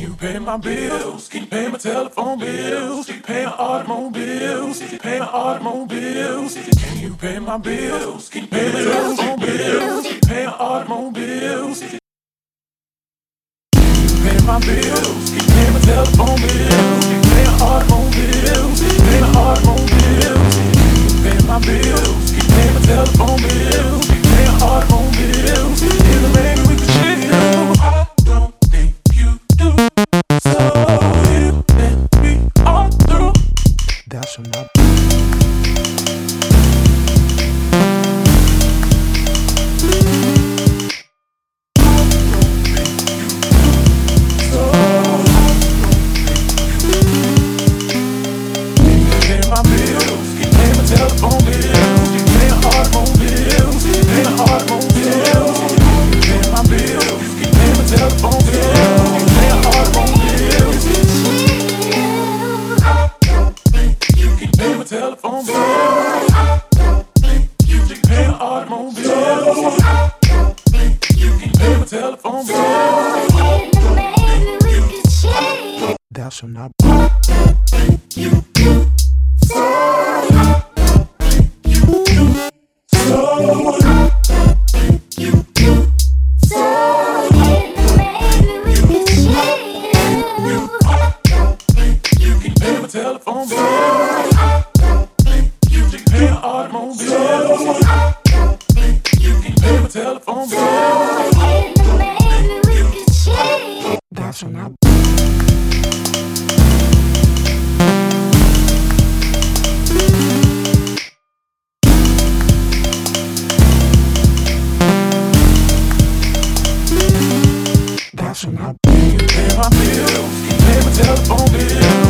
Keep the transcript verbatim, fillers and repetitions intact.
you pay my bills? Can you pay my telephone bills? Can you pay my automobiles? Can you pay my automobiles? Can you pay my bills? Can you pay my telephone bills? Can you pay my automobiles? Can you pay my bills? Can you pay my telephone bills? Can you pay my automobiles? Can you pay my automobiles? Can you pay my bills? Can you pay my telephone bills? Can you pay my automobiles? Is it maybe we could chill? I don't think you do. So you let me all through. Thou shalt not. My bills, keep paying my telephone bills, keep paying my automobiles, keep paying my automobiles, keep paying my bills, keep paying my telephone bills, keep paying my automobiles. I don't think you can pay my telephone bills. I don't think you can pay my automobiles. I don't think you can pay my telephone bills. Thou shalt not. You do. So I don't think you do. So I don't think you do. So I don't think you can pay my telephone bills. I don't think you can pay my automobiles. I don't think you can pay my telephone bills. Thou shalt not. Thou shalt not. Pay my bills, pay my telephone bills.